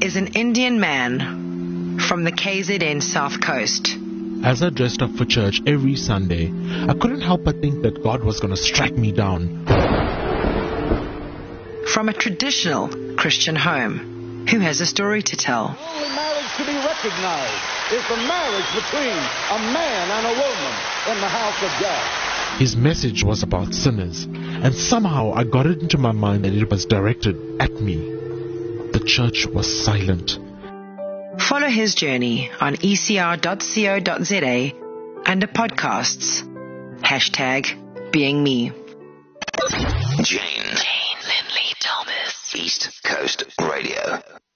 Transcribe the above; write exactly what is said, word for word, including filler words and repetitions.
is an Indian man from the K Z N South Coast. As I dressed up for church every Sunday, I couldn't help but think that God was going to strike me down. From a traditional Christian home, who has a story to tell. The only marriage to be recognized is the marriage between a man and a woman in the house of God. His message was about sinners, and somehow I got it into my mind that it was directed at me. The church was silent. Follow his journey on e c r dot co dot z a under podcasts. Hashtag being me. Jane. Jane Lindley Thomas. East Coast Radio.